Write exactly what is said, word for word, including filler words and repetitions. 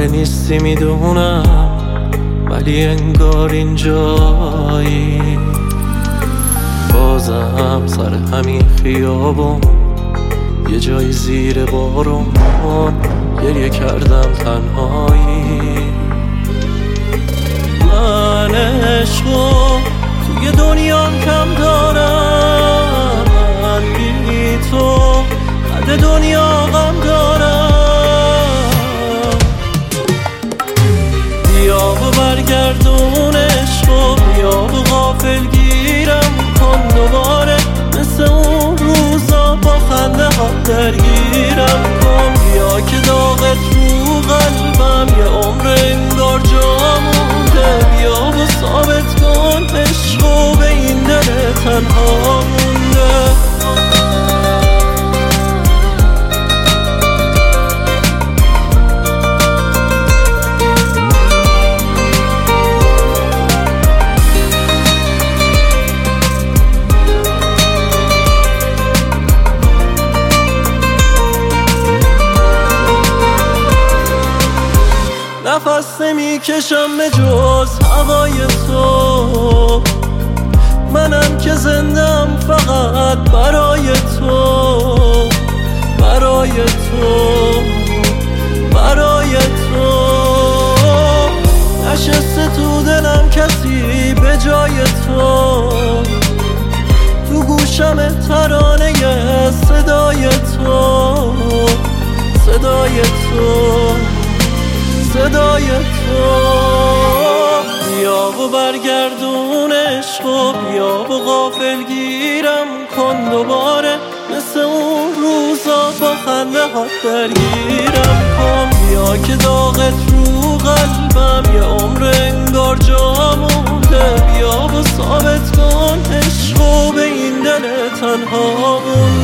دوباره نیستی میدونم، ولی انگار اینجایی. بازم سر همین خیابون، یه جایی زیر بارون گریه کردم تنهایی. من عشقو توی دنیام کم دارم، من بی تو قد دنیا غم دارم. بیا و برگردون عشقو، بیا و غافل گیرم کن دوباره، مثل اون روزا با خنده ها درگیرم کن. بیا که داغت رو قلبم یه عمر انگار جا مونده، بیا و ثابت کن عشقو به این دل تنها مونده. نفس نمی کشم به جز هوای تو، منم که زندم فقط برای تو، برای تو، برای تو. نشسته تو دلم کسی به جای تو، تو گوشم ترانه صدای تو، صدای تو، صدای تو. بیا و برگردون عشقو، بیا و غافل گیرم کن دوباره، مثل اون روزا با خنده ها درگیرم کن. بیا که داغت رو قلبم یه عمر انگار جا مونده، بیا و ثابت کن عشقو به این دل تنها مونده.